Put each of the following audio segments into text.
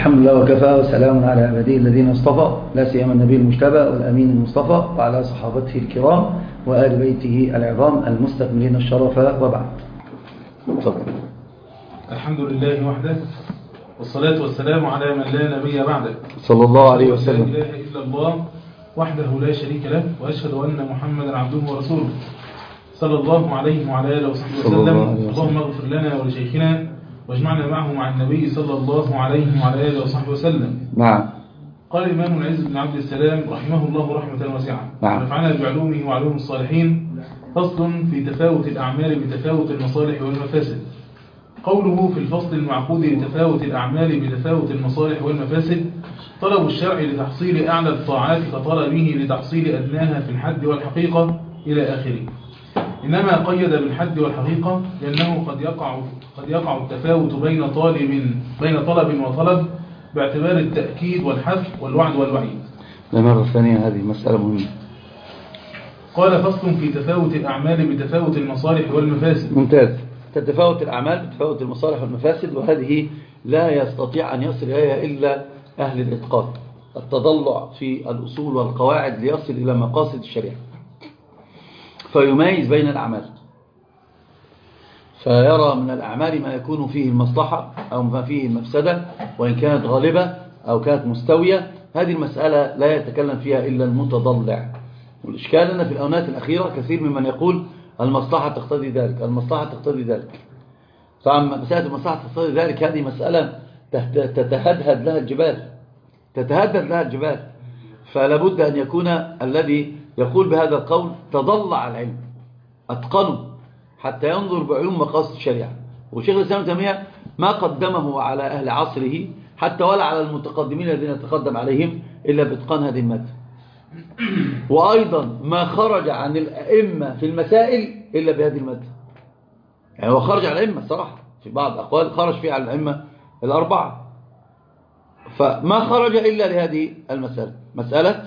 الحمد لله وكفى وسلام على عباده الذين اصطفى، لا سيما النبي المجتبى والأمين المصطفى وعلى صحابته الكرام وآل بيته العظام المستكملين الشرف، وبعد. تفضل. الحمد لله وحده، والصلاة والسلام على من لا نبي بعده، صلى الله عليه وسلم. لا إله إلا الله وحده لا شريك له، وأشهد أن محمدا عبده ورسوله صلى الله عليه وعلى آله وصحبه وسلم. اللهم اغفر لنا ولشيخنا واجمعنا معه مع النبي صلى الله عليه وعلى آله وصحبه وسلم. نعم. قال الإمام العز بن عبد السلام رحمه الله رحمة واسعة، نعم. ونفعنا بعلومه وعلوم الصالحين. فصل في تفاوت الأعمال بتفاوت المصالح والمفاسد. قوله في الفصل المعقود لتفاوت الأعمال بتفاوت المصالح والمفاسد: طلب الشرع لتحصيل أعلى الطاعات كطلبه لتحصيل أدناها في الحد والحقيقة إلى آخره. إنما قيد بالحد والحقيقة لأنه قد يقع التفاوت بين طلب وطلب باعتبار التأكيد والحث والوعد والوعيد. لمرة ثانية، هذه مسألة مهمة. قال: فصل في تفاوت الأعمال بتفاوت المصالح والمفاسد. ممتاز. تتفاوت الأعمال بتفاوت المصالح والمفاسد، وهذه لا يستطيع أن يصل إليها إلا أهل الإتقان، التضلع في الأصول والقواعد ليصل إلى مقاصد الشريعة، فيميز بين الأعمال، فيرى من الأعمال ما يكون فيه المصلحة أو ما فيه المفسدة، وإن كانت غالبة أو كانت مستوية. هذه المسألة لا يتكلم فيها إلا المتضلع. والإشكال أن في الآونات الأخيرة كثير ممن يقول المصلحة تقتضي ذلك، المصلحة تقتضي ذلك. طبعا مسألة المصلحة تقتضي ذلك هذه مسألة تتهدهد لها الجبال، فلا بد أن يكون الذي يقول بهذا القول تضلع العلم، أتقنه حتى ينظر بعيون مقاصد الشريعة. وشيخ الإسلام ابن تيمية ما قدمه على أهل عصره حتى ولا على المتقدمين الذين تقدم عليهم إلا بإتقان هذه المادة. وأيضا ما خرج عن الأئمة في المسائل إلا بهذه المادة. يعني هو خرج على الأئمة صراحة، في بعض الأقوال خرج فيه على الأئمة الأربعة، فما خرج إلا لهذه المسألة، مسألة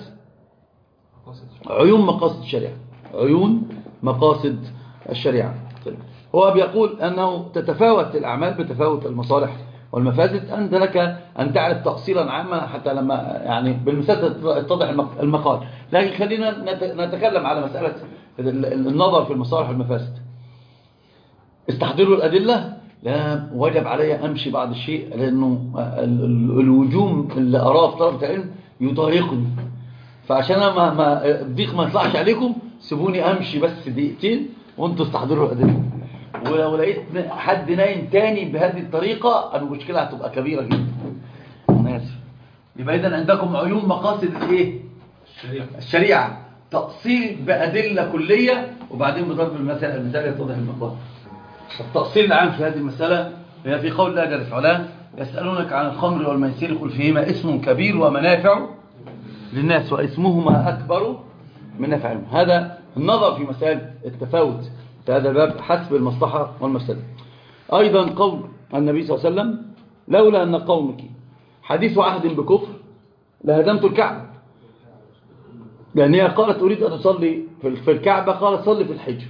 عيون مقاصد الشريعة، عيون مقاصد الشريعة. هو بيقول أنه تتفاوت الأعمال بتفاوت المصالح والمفاسد. أنت لك أن تعرف تفصيلا عاما حتى لما يعني بالمثال يتضح المقال، لكن خلينا نتكلم على مسألة النظر في المصالح والمفاسد. استحضروا الأدلة، لا وجب علي أمشي بعض الشيء، لأنه الوجوم اللي أراه في طلبة العلم يضايقني، فعشان ما الضيق ما يطلعش عليكم سيبوني أمشي بس دقيقتين وانتوا استحضروا الأدلة. ولو لقيت حد نايم تاني بهذه الطريقة المشكلة هتبقى كبيرة جدا. أنا آسف. يبقى إذن عندكم عيون مقاصد الإيه؟ الشريعة، تأصيل بأدلة كلية، وبعدين بضرب المثال يتضح المقال. التأصيل العام في هذه المسألة هي في قول الله جل وعلا: يسألونك عن الخمر والميسير قل فيهما اسم كبير ومنافع للناس واسمهما أكبر من نفعهم. هذا النظر في مسائل التفاوت في هذا الباب حسب المصلحة والمفسدة. أيضا قول النبي صلى الله عليه وسلم: لولا أن قومك حديث عهد بكفر لهدمت الكعبة. لأن هي قالت أريد أن أصلي في الكعبة، قالت صلي في الحجر،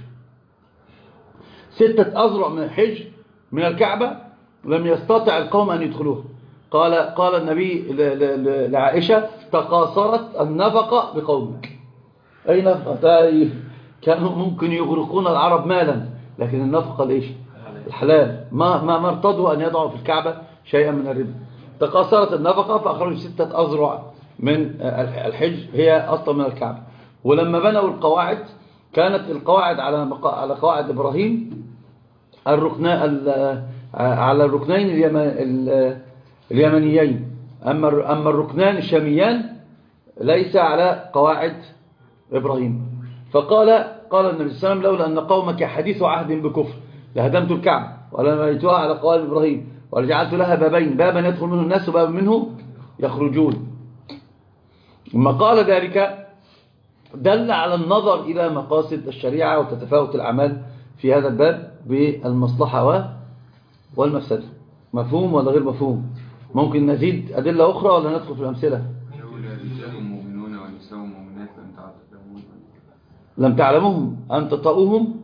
6 أذرع من الحجر من الكعبة لم يستطع القوم أن يدخلوها. قال النبي لعائشة: تقاصرت النفقة بقومك. أي نفقة؟ كانوا ممكن يغرقون العرب مالا، لكن النفقة ليش؟ الحلال. ما ارتضوا أن يضعوا في الكعبة شيئا من الربا. تقاصرت النفقة فأخرجوا 6 أذرع من الحج هي أصلا من الكعبة. ولما بنوا القواعد كانت القواعد على قواعد إبراهيم على الركنين اليمنيين، أما الركنان الشاميان ليس على قواعد إبراهيم. قال النبي صلى الله عليه وسلم: لولا أن قومك حديث عهد بكفر لهدمت الكعبة ولميتها على قواعد إبراهيم ولجعلت لها بابين، بابا يدخل منه الناس وبابا منه يخرجون. ثم قال ذلك دل على النظر إلى مقاصد الشريعة وتتفاوت الأعمال في هذا الباب بالمصلحة والمفسدة. مفهوم ولا غير مفهوم؟ ممكن نزيد أدلة أخرى ولا ندخل في الأمثلة؟ لم تعلموهم أن تطؤوهم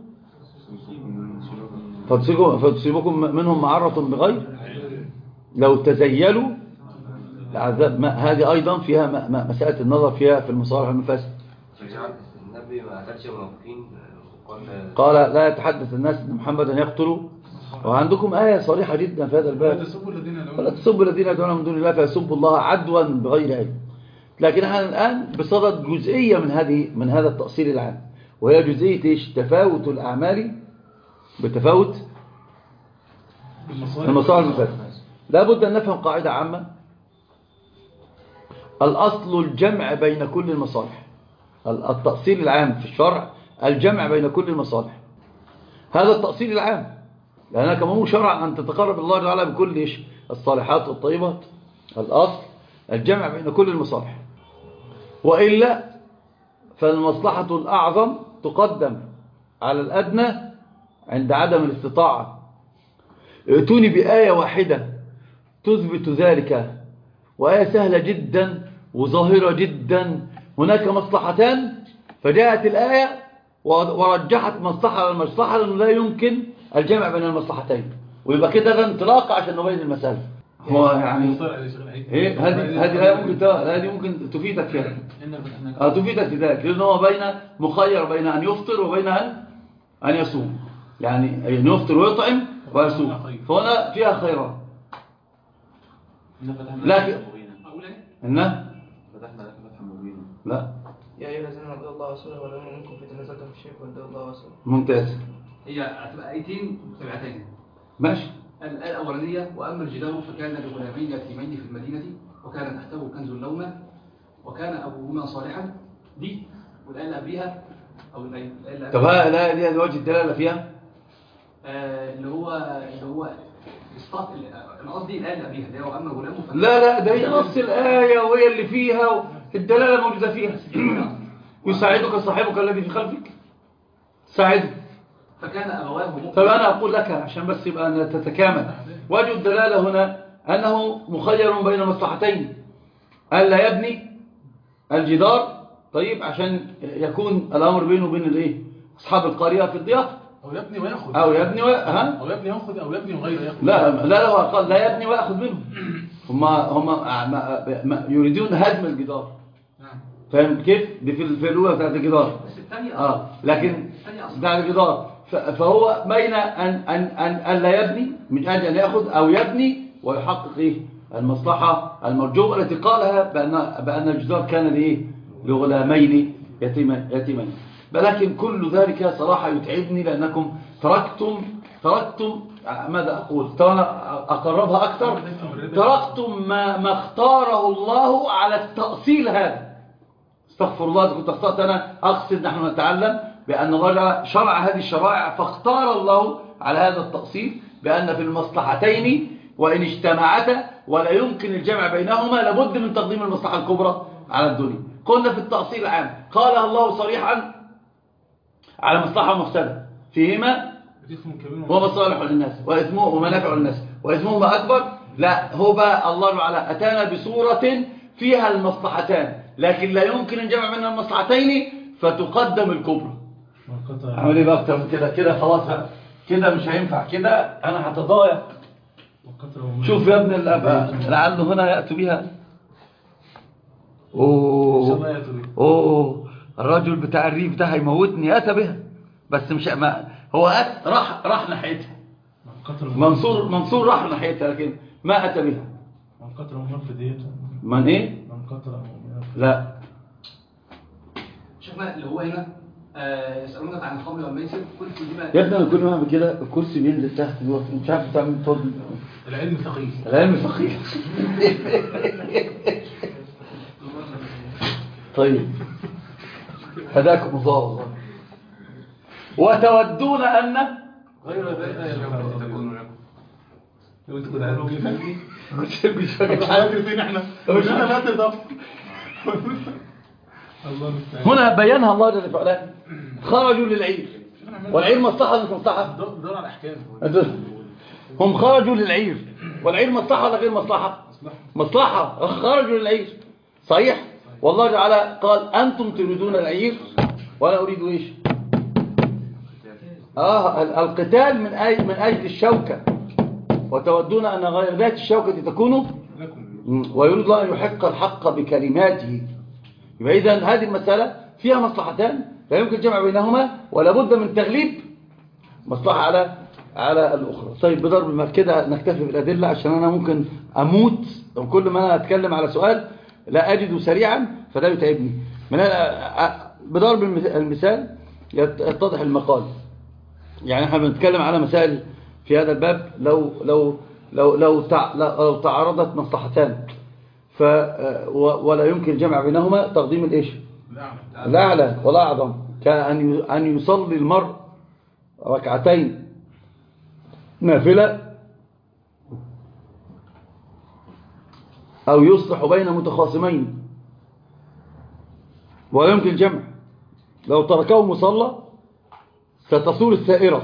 فتصيبكم منهم معرة بغير، لو تزيلوا عذاب هذه أيضا فيها مسألة النظر فيها في المصالح والمفاسد. النبي ما قتلش المنافقين قال لا يتحدث الناس ان محمدا يقتل. وعندكم آية صريحة جدا في هذا الباب، فلا تسبوا الذين يدعون من دون الله فيسبوا الله عدوا بغير علم. لكن احنا الآن بصدد جزئية من هذا التأصيل العام، وهي جزئية ايش؟ تفاوت الأعمال بتفاوت المصالح والمفاسد. لا بد أن نفهم قاعدة عامة: الأصل الجمع بين كل المصالح. التأصيل العام في الشرع الجمع بين كل المصالح، هذا التأصيل العام، لأنك مو شرع أن تتقرب الله تعالى بكل إيش؟ الصالحات والطيبات. الأصل الجمع بين كل المصالح، وإلا فالمصلحة الأعظم تقدم على الأدنى عند عدم الاستطاعة. ائتوني بآية واحدة تثبت ذلك، وآية سهلة جدا وظاهرة جدا. هناك مصلحتان فجاءت الآية ورجحت مصلحة على المصلحة، لأنه لا يمكن الجمع بين المصلحتين، ويبقى كده ده انطلاق عشان نبين المسألة. هو يعني ايه هذه ممكن تفيدك فيها، تفيدك في ذلك، لأنه هو مخير بين أن يفطر وبين أن يصوم، يعني أن يفطر ويطعم ويصوم، فهنا فيها خيرات. لكن لا يا أيها الذين آمنوا الله ورسوله ولا منكم في تنازلتم في شيء فادعوا الله ورسوله. ممتاز. هي هتبقى آيتين متبعتين. ماشي. الآية الأولانية: وأما الجدار فكان لغلامين يتيمين في المدينة وكان تحته كنز لهما وكان أبوهما صالحا. دي والآية اللي قبلها أو الآية اللي طب لا دي وجه الدلالة فيها اللي هو إسقاط. أنا قصدي الآية اللي قبلها اللي هو أما غلامه لا ده هي نص الآية وهي اللي فيها الدلالة موجودة فيها. يساعدك صاحبك الذي في خلفك ساعده. فكان أبواه طب أنا أقول لك عشان بس يبقى تتكامل وجه الدلالة هنا أنه مخير بين مصلحتين: ألا يبني الجدار طيب عشان يكون الأمر بينه وبين أصحاب القرية في الضيافة، أو يبني ويأخذ، أو يبني يأخذ، أو يبني وغيره يأخذ. لا هو قال لا يبني ويأخذ منه. هم يريدون هدم الجدار. فاهم كيف؟ دي في الأولى بتاعت الجدار. بس الثانية لكن بتاعت الجدار فهو بين أن لا يبني من أجل أن يأخذ، أو يبني ويحقق المصلحة المرجوة التي قالها بأن الجدار كان لغلامين يتيمين. لكن كل ذلك صراحة يتعبني، لأنكم تركتم ماذا أقول؟ أنا أقربها أكثر. تركتم ما اختاره الله على التأصيل هذا. استغفر الله، كنت أخطأت. أنا أقصد نحن نتعلم بأن الله شرع هذه الشرائع، فاختار الله على هذا التأصيل بأن في المصلحتين وإن اجتمعتا ولا يمكن الجمع بينهما لابد من تقديم المصلحة الكبرى على الدنيا. قلنا في التأصيل العام قالها الله صريحا على مصلحة ومفسدة فيهما ومصالح للناس ومنافع للناس وإثمهما أكبر. لا، هو بقى الله تعالى أتانا بصورة فيها المصلحتان لكن لا يمكن الجمع بين المصلحتين فتقدم الكبرى. عمل ايه بقى اكتر من كده؟ خلاص بقى كده مش هينفع كده، انا هتضايق. شوف يا ابن الاب لعله هنا يأتوا بها. اوه الرجل بتاع الريف ده هيموتني. أتى بها بس مش هو راح ناحيتها. منصور راح ناحيتها لكن ما أتى بها. من قتل منفذ ديته. من ايه؟ من قتل لا شفنا اللي هو هنا يسألونك عن الخمر والميسر. يا ابني انا كل ما اعمل كده الكرسي بينزل تحت دلوقتي مش عارف تعمل تفضل. العلم ثقيل. طيب هداكم الله والله. وتودون ان غير ذلك تكون لكم. لو انت كنت عارف كيف مش فاكر فين احنا انا لا تضاف. هنا بينها الله جل وعلا. خرجوا للعير والعير مصلحة مش مصلحة؟ دور على الاحكام. هم خرجوا للعير والعير مصلحة ولا غير مصلحة؟ مصلحة. خرجوا للعير صحيح. والله تعالى قال أنتم تريدون العير ولا أريد إيش؟ القتال من أجل الشوكة، وتودون أن غير ذات الشوكة تكون ويريد الله أن يحق الحق بكلماته. يبقى إذن هذه المسألة فيها مصلحتان لا يمكن الجمع بينهما ولا بد من تغليب مصلحة على الأخرى. طيب بضرب كده نكتفي بالأدلة عشان أنا ممكن أموت كل ما أنا أتكلم على سؤال لا أجده سريعا فده يتعبني. بضرب المثال يتضح المقال. يعني احنا بنتكلم على مسائل في هذا الباب لو تعارضت مصلحتان ولا يمكن الجمع بينهما تقديم الايش الأعلى والأعظم، كأن يصلي المرء ركعتين نافلة أو يصلح بين متخاصمين ولا يمكن الجمع. لو تركه مصلى ستصور السائرة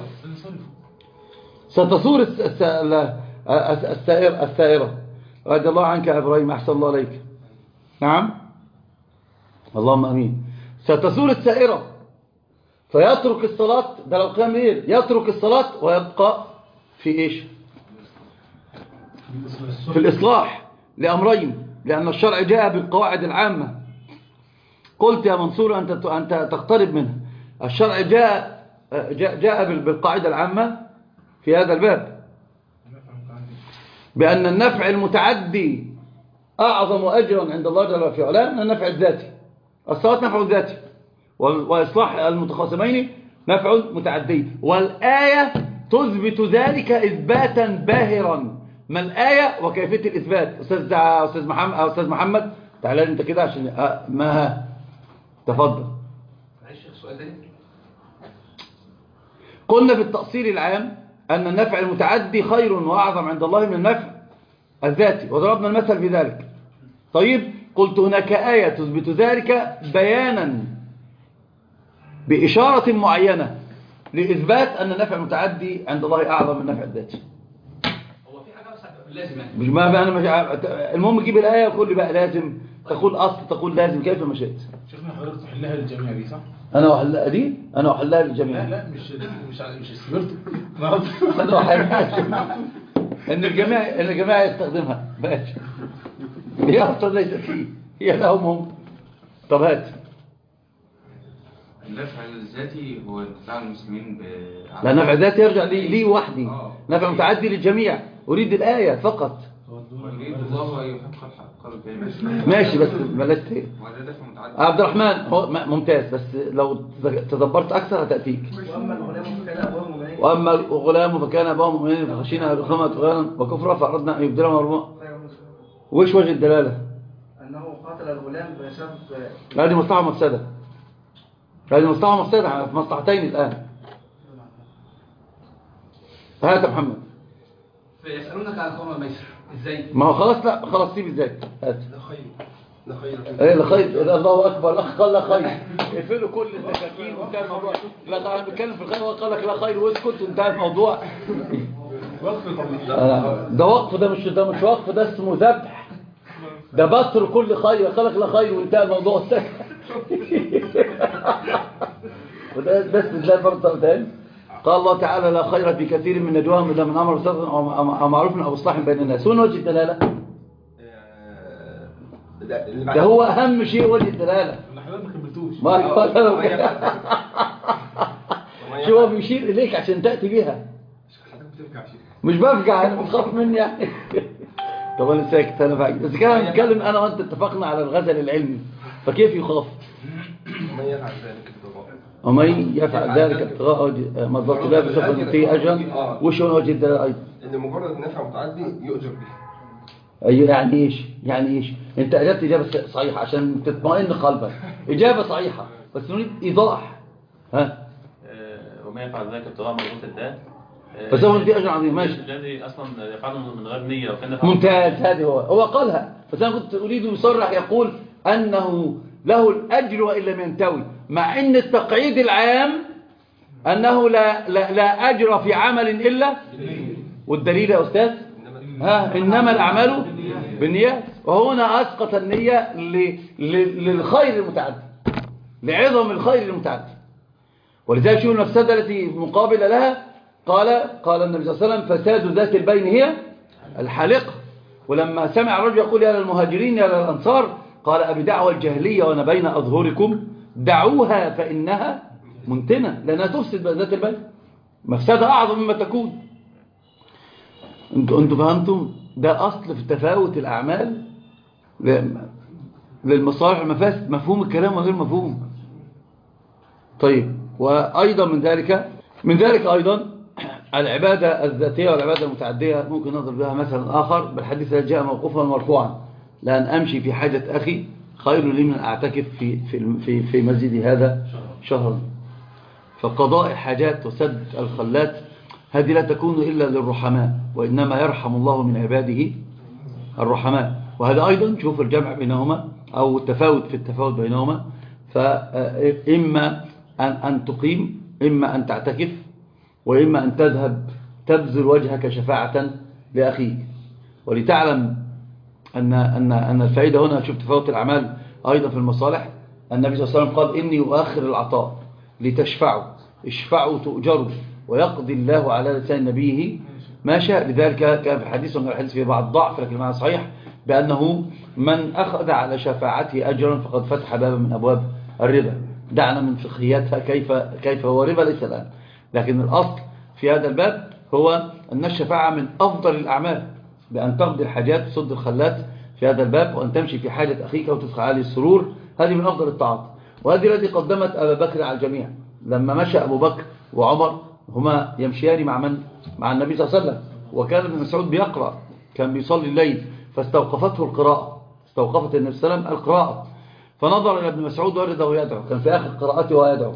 السائرة. رضي الله عنك يا إبراهيم، أحسن الله عليك. نعم اللهم أمين. ستثور السائرة فيترك الصلاة، ده لو كان ليل يترك الصلاة ويبقى في إيش؟ في الإصلاح لأمرين، لأن الشرع جاء بالقواعد العامة. قلت يا منصور أنت تقترب منها. الشرع جاء بالقاعدة العامة في هذا الباب بأن النفع المتعدي أعظم أجرا عند الله جل وعلا من النفع الذاتي. الصلاة نفع ذاتي وإصلاح المتخاصمين نفع متعدي، والآية تثبت ذلك إثباتا باهرا. ما الآية وكيفية الإثبات؟ أستاذ محمد تعال أنت كده عشان ما تفضل. معلش السؤال ده. قلنا بالتأصيل العام أن النفع المتعدي خير وأعظم عند الله من النفع الذاتي، وضربنا المثل في ذلك. طيب قلت هناك آية تثبت ذلك بيانا بإشارة معينة لإثبات أن النفع المتعدي عند الله أعظم من النفع الذاتي. هو في حاجة بس لازم يعني. مش ما أنا مش المهم جيب الآية وكل لي بقى لازم تقول أصل تقول لازم كيف ما شئت. شيخنا حضرتك تحلها للجميع دي صح؟ أنا أحلها دي أنا أحلها للجميع. لا مش السبرتو. أنا أحلها إن الجميع يستخدمها ماشي. هي أصلا ليست فيه، هي لهم هم. طب هات. النفع الذاتي هو انتفاع المسلمين لا النفع الذاتي يرجع لي وحدي، نفع متعدي للجميع. أريد الآية فقط. يريد الله أن يحق الحق بالكلمة. ماشي بس بلاش ايه. عبد الرحمن ممتاز، بس لو تدبرت أكثر هتأتيك. وأما الغلام فكان أبوه مؤمنين فخشينا أن يدخلهما طغيانا وكفرا فأردنا أن يبدلهما ربهما. وإيش وجه الدلالة؟ أنه قاتل الغلام بسبب هذه مصلحة مفسدة. هذه مصلحة مفسدة في مصلحتين الآن. هات يا محمد. فيسألونك عن الخمر والميسر ازاي؟ ما هو خلاص لا خلاص سيب ازاي. هات. لا خير ايه لا خير، الله اكبر. الاخ قال لا خير، اقفلوا كل الدكاكين وانتهى الموضوع. لا انا بتكلم في الخير وقال لك لا خير واسكت وانتهى الموضوع. ده وقف، ده مش وقف، ده اسمه ذبح. ده بطر كل خير، قال لك لا خير وانتهى الموضوع. وده بس بالله برضه تاني. قال الله تعالى لا خير في كثير من نجواهم الا من امر بصدق او معروف او اصلاح بين الناس. وين وجه الدلاله؟ ده هو اهم شيء وجه الدلاله. حضرتك ما كملتوش. شو هو بيشير اليك عشان تاتي بها. مش بفجع انا، بتخاف مني يعني. طب انا ساكت انا فاجئ، بس كان بنتكلم انا وانت اتفقنا على الغزل العلمي، فكيف يخاف؟ ومن يفعل ذلك ابتغاء مرضات الله فسوف نؤتيه اجرا. وش هو وجه الدلاله ايضا؟ ان مجرد نفع متعدي يؤجر به. ايوه يعني ايش؟ انت اجبت اجابه صحيحه عشان تطمئن قلبك، اجابه صحيحه بس نريد ايضاح. ها وما يفعل ذلك ابتغاء مرضات الله فسوف نؤتيه اجرا عظيما. ماشي، الذي اصلا يفعله من غير نيه لو كان ممتاز. هذه هو قالها، بس انا كنت اريد يصرح يقول انه له الاجر وان لم ينتوي، مع ان التقعيد العام انه لا اجر في عمل الا. والدليل يا استاذ انما الاعمال بالنيات، وهنا اسقط النيه للخير المتعدي، لعظم الخير المتعدي. ولذلك شو المفسده التي مقابله لها؟ قال النبي صلى الله عليه وسلم فساد ذات البين هي الحالقه. ولما سمع الرجل يقول يا للمهاجرين يا للأنصار قال أبي دعوى الجاهلية وأنا بين أظهركم دعوها فإنها منتنة لأنها تفسد ذات البيت مفسدة أعظم مما تكون. انتوا فهمتم؟ ده أصل في تفاوت الأعمال للمصالح والمفاسد، مفهوم الكلام وغير مفهوم. طيب، وأيضا من ذلك أيضا العبادة الذاتية والعبادة المتعدية ممكن نضرب بها مثلا آخر بالحديث الذي جاء موقوفا مرفوعا لأن أمشي في حاجة أخي خير لي من أعتكف في مسجدي هذا شهرا. فقضاء الحاجات وسد الخلات هذه لا تكون إلا للرحماء، وإنما يرحم الله من عباده الرحماء. وهذا أيضا شوف الجمع بينهما أو التفاوت في التفاوت بينهما. فإما أن تقيم، إما أن تعتكف، وإما أن تذهب تبذل وجهك شفاعة لأخيك. ولتعلم أن الفائدة هنا، شوف تفاوت الأعمال أيضا في المصالح. النبي صلى الله عليه وسلم قال إني أؤخر العطاء لتشفعوا، اشفعوا تؤجروا، ويقضي الله على لسان نبيه ما شاء. لذلك كان في الحديث في بعض ضعف لكن معنى صحيح بأنه من أخذ على شفاعته أجرا فقد فتح بابا من أبواب الربا. دعنا من فقهياتها كيف هو ربا ليس الآن، لكن الأصل في هذا الباب هو أن الشفاعة من أفضل الأعمال، بأن تقضي الحاجات وتصد الخلات في هذا الباب، وأن تمشي في حاجة أخيك وتدخل عليه السرور. هذه من أفضل الطاعات، وهذه التي قدمت أبا بكر على الجميع. لما مشى أبو بكر وعمر هما يمشيان مع النبي صلى الله عليه وسلم، وكان ابن مسعود بيقرأ، كان بيصلي الليل، فاستوقفته القراءة، استوقفت النبي صلى الله عليه وسلم القراءة، فنظر إلى ابن مسعود ورده يدعو، كان في آخر قراءته ويدعو،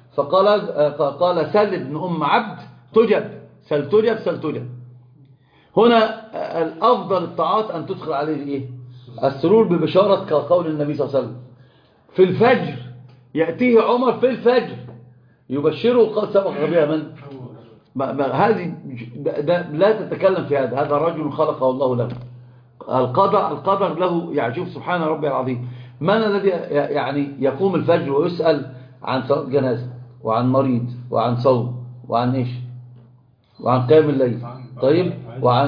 فقال سل ابن أم عبد تجب، سل تجب سل تجب. هنا الأفضل الطاعات أن تدخل عليه السرور ببشارة كقول النبي صلى الله عليه وسلم في الفجر، يأتيه عمر في الفجر يبشره قد سبق بها من هذه لا تتكلم في هذا رجل خلقه الله له. القدر له، يعني شوف سبحان ربي العظيم، من الذي يعني يقوم الفجر ويسأل عن صلاة جنازة وعن مريض وعن صوم وعن ايش وعن قيام الليل، طيب، وعن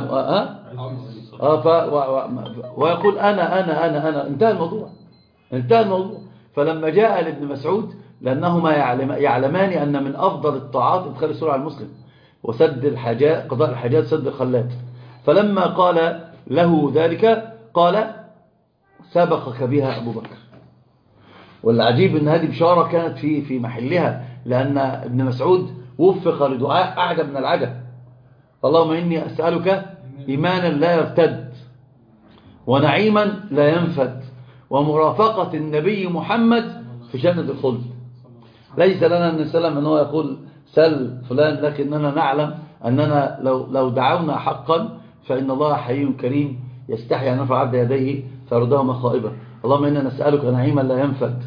ويقول أنا انتهى الموضوع. فلما جاء لابن مسعود، لأنهما يعلمان أن من أفضل الطاعات إدخال السرور على المسلم وسد الحاجات، قضاء الحاجات، سد الخلات. فلما قال له ذلك قال سبقك بها أبو بكر. والعجيب أن هذه بشارة كانت في محلها، لأن ابن مسعود وفق لدعاء أعجب من العجب. اللهم إني أسألك إيمانا لا يرتد، ونعيما لا ينفد، ومرافقة النبي محمد في جنة الخلد. ليس لنا أن نسلم أنه يقول سل فلان، لكننا نعلم أننا لو دعونا حقا فإن الله حي كريم يستحي أن نرفع عبد يديه فيردهما خائبا. اللهم إنا نسألك نعيما لا ينفد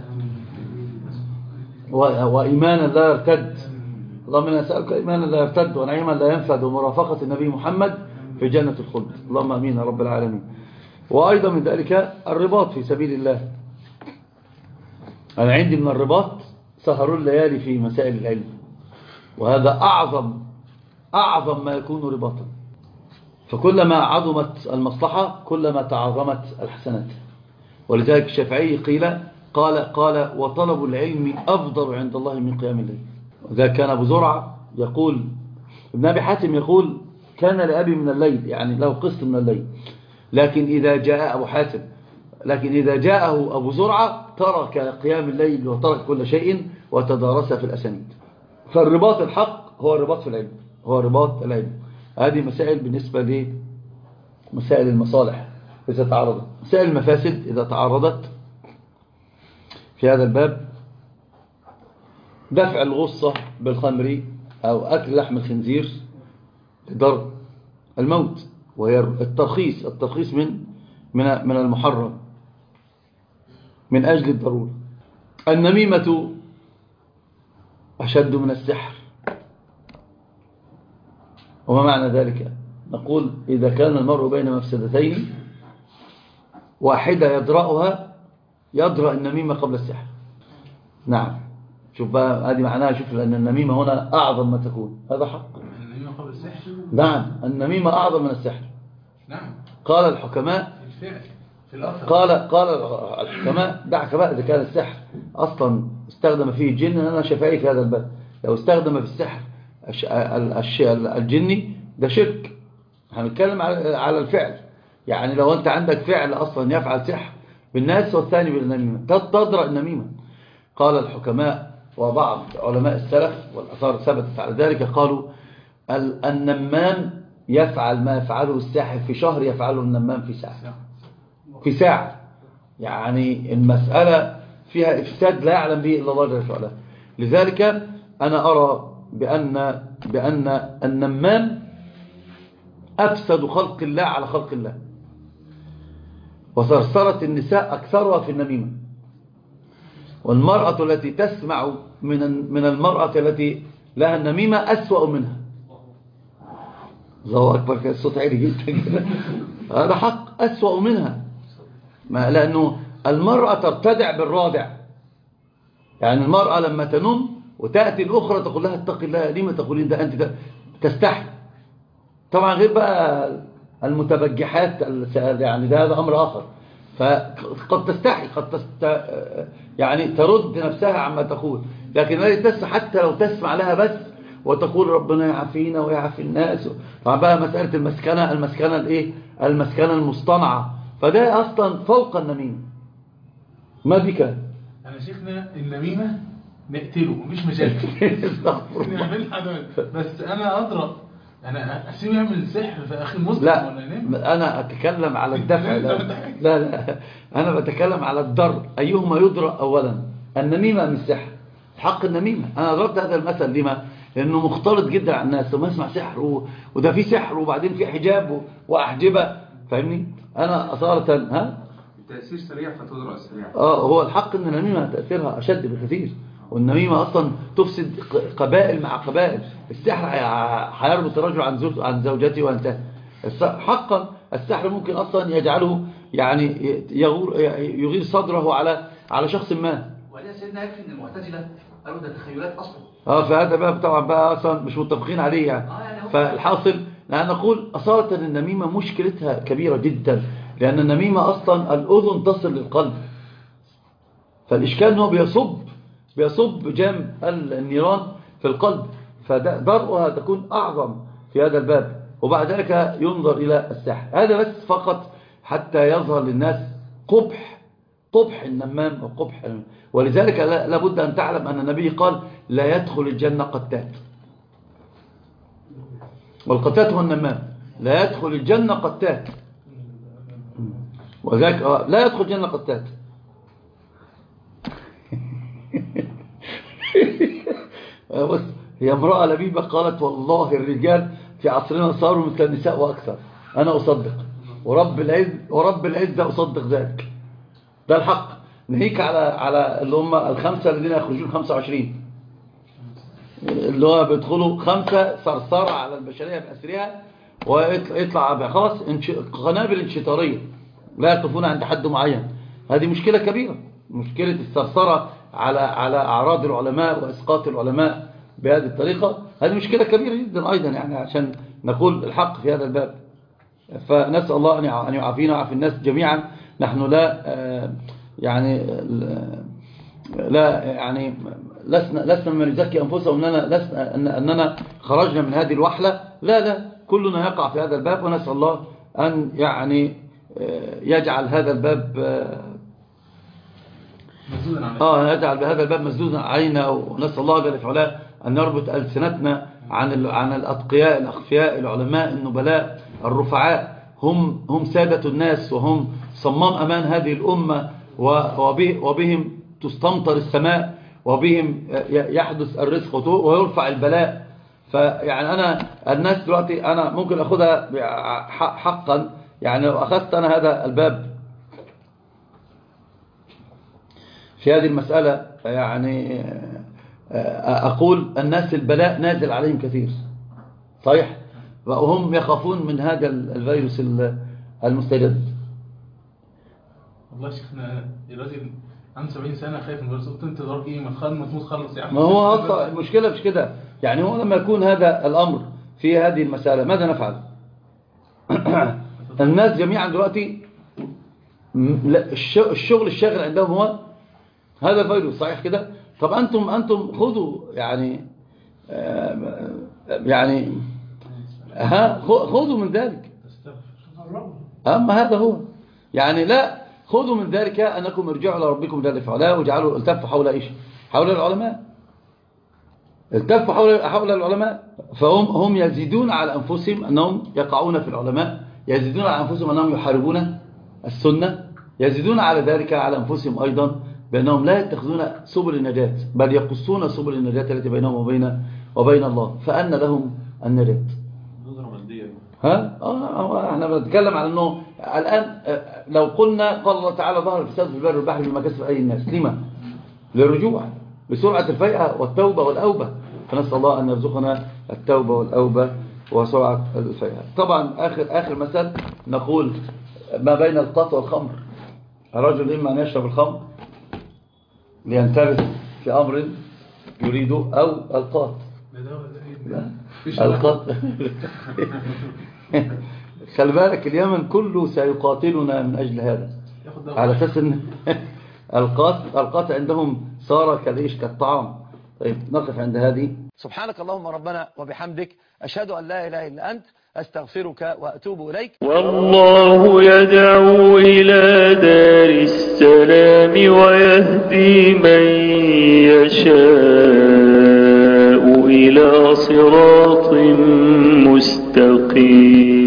وإيمانا لا يرتد. اللهم إنا نسألك إيمانا لا يرتد ونعيما لا ينفد ومرافقة النبي محمد في جنة الخلد. اللهم أمين يا رب العالمين. وأيضا من ذلك الرباط في سبيل الله. أنا عندي من الرباط سهر الليالي في مسائل العلم، وهذا أعظم ما يكون رباطا. فكلما عظمت المصلحة كلما تعظمت الحسنات. ولذلك الشافعي قال وطلب العلم أفضل عند الله من قيام الليل. وذلك كان أبو زرعة يقول، ابن أبي حاتم يقول كان لأبي من الليل، يعني له قسط من الليل، لكن إذا جاء أبو حاتم إذا جاءه أبو زرعة ترك قيام الليل وترك كل شيء وتدارسه في الأسانيد. فالرباط الحق هو الرباط في العلم، هو رباط العلم. هذه مسائل بالنسبة لمسائل المصالح إذا تعرضت. مسائل المفاسد إذا تعرضت في هذا الباب: دفع الغصة بالخمر أو أكل لحم الخنزير لدرء الموت، وهي الترخيص من المحرم من أجل الضرورة. النميمة أشد من السحر. وما معنى ذلك؟ نقول إذا كان المرء بين مفسدتين واحدة يدرأ النميمة قبل السحر. نعم، شوف بقى هذه معناها، شوف، لأن النميمة هنا أعظم ما تكون. هذا حق. النميمة قبل السحر؟ نعم، النميمة أعظم من السحر. نعم. قال الحكماء الفعل في الأثر. قال الحكماء دعك بقى إذا كان السحر أصلا استخدم فيه الجن. أنا شافعي في هذا الباب، لو استخدم في السحر الجني ده شرك. هنتكلم على الفعل، يعني لو أنت عندك فعل أصلا يفعل سحر بالناس والثاني بالنميمة تضرأ النميمة. قال الحكماء وبعض علماء السلف والأثار ثبتت على ذلك، قالوا النمام يفعل ما يفعله الساحر في شهر يفعله النمام في ساعة. يعني المسألة فيها إفساد لا يعلم به إلا الله جل وعلا. لذلك أنا أرى بأن النمام أفسد خلق الله على خلق الله، وثرثرة النساء أكثرها في النميمة. والمرأة التي تسمع من المرأة التي لها النميمة أسوأ منها. الله أكبر، كان الصوت عالي جدا. هذا حق، أسوأ منها. لأنه المرأة ترتدع بالرادع. يعني المرأة لما تنم وتأتي الأخرى تقول لها اتق الله، لما تقولين ده أنت تستحي. طبعا غير بقى المتبجحات، يعني ده هذا أمر آخر. فقد تستحي، يعني ترد نفسها عما تقول، لكن لا حتى لو تسمع لها بس وتقول ربنا يعافينا ويعافي الناس. طبعا بقى مسألة المسكنة المصطنعة، فده أصلا فوق النميمة. ما بك أنا شيخنا النميمة نقتله مفيش مشاكل. بس أنا أدرى أنا أسيبه يعمل سحر في أخي مسلم لا، ولا ينام؟ أنا أتكلم على الدفع. لا أنا بتكلم على الضر. أيهما يضرأ أولا، النميمة من السحر؟ حق النميمة. أنا ضربت هذا المثل لما؟ لأنه مختلط جدا على الناس. لما يسمع سحر وده في سحر وبعدين في حجاب وأحجبة، فاهمني؟ أنا أصارة التأثير سريع فتضرأ سريع. هو الحق أن النميمة تأثيرها أشد بكثير، والنميمة أصلا تفسد قبائل مع قبائل. السحر هيربط الرجل عن زوجته وانتهى. حقا السحر ممكن أصلا يجعله يعني يغير صدره على شخص ما. وعليها سيدنا يكفي ان المعتزلة قالوا ده تخيلات أصلا. فهذا بقى طبعا بقى أصلا مش متفقين عليه يعني. فالحاصل نقول أصالة النميمة مشكلتها كبيرة جدا، لأن النميمة أصلا الأذن تصل للقلب. فالإشكال أنه بيصب جام النيران في القلب، فضرؤها تكون أعظم في هذا الباب. وبعد ذلك ينظر إلى السحر. هذا بس فقط حتى يظهر للناس قبح النمام وقبح. ولذلك لابد أن تعلم أن النبي قال لا يدخل الجنة قتات، والقتات هو النمام. لا يدخل الجنة قتات، وذلك لا يدخل الجنة قتات. بس هي امرأة لبيبة قالت والله الرجال في عصرنا صاروا مثل النساء وأكثر. أنا أصدق، ورب العزة أصدق ذلك. ده الحق. نهيك على اللي هم الخمسة الذين يخرجون 25، اللي هو بيدخلوا 5 صرصار على البشرية بأسرها ويطلع خلاص قنابل انشطارية لا يقفون عند حد معين. هذه مشكلة كبيرة، مشكلة الثرثرة على أعراض العلماء وإسقاط العلماء بهذه الطريقة. هذه مشكلة كبيرة جدا أيضا، يعني عشان نقول الحق في هذا الباب. فنسأل الله أن يعافينا ويعافي الناس جميعا. نحن لسنا من يزكي أنفسهم أننا خرجنا من هذه الوحلة. لا كلنا يقع في هذا الباب، ونسأل الله أن يعني يجعل هذا الباب يجعل بهذا الباب مسدودا علينا. ونسأل الله جل وعلا أن يربط ألسنتنا عن الأتقياء الأخفياء العلماء النبلاء الرفعاء. هم سادة الناس، وهم صمام أمان هذه الأمة، وبهم تستمطر السماء، وبهم يحدث الرزق ويرفع البلاء. فيعني الناس دلوقتي أنا ممكن أخذها حقا. يعني لو أخذت أنا هذا الباب في هذه المسألة، يعني أقول الناس البلاء نازل عليهم كثير صحيح، وهم يخافون من هذا الفيروس المستجد. والله شيخنا الراجل عنده 70 سنة خايف من الفيروس، قلت انت ضرب ايه ما تموت خلص يا عم. ما هو أصلا المشكلة مش كده. يعني هو لما يكون هذا الأمر في هذه المسألة ماذا نفعل؟ الناس جميعا دلوقتي الشغل الشاغل عندهم هو هذا الفيروس، صحيح كده؟ طب أنتم خذوا يعني خذوا من ذلك، أما هذا هو يعني لا خذوا من ذلك أنكم ارجعوا إلى ربكم جل وعلا واجعلوا التفوا حول إيش؟ حول العلماء، التفوا حول العلماء، فهم يزيدون على أنفسهم أنهم يقعون في العلماء، يزيدون على أنفسهم أنهم يحاربون السنة، يزيدون على ذلك على أنفسهم أيضا بأنهم لا يتخذون سبل النجاة، بل يقصون سبل النجاة التي بينهم وبين الله، فأن لهم النجاة. احنا بنتكلم على أنه الآن لو قلنا قال الله تعالى ظهر الفساد في البر والبحر بما كسب أيدي الناس، لما؟ للرجوع بسرعة الفيئة والتوبة والأوبة، فنسأل الله أن يرزقنا التوبة والأوبة وسرعة الفيئة. طبعا آخر مثل نقول ما بين القط والخمر، الرجل إما أن يشرب الخمر لينتبه في أمر يريده، أو القط خلي بالك اليمن كله سيقاتلنا من أجل هذا، على أساس أن القط عندهم صار كالطعام. طيب نقف عند هذه. سبحانك اللهم ربنا وبحمدك، أشهد أن لا إله إلا أنت، أستغفرك وأتوب إليك. والله يدعو إلى دار السلام ويهدي من يشاء إلى صراط مستقيم.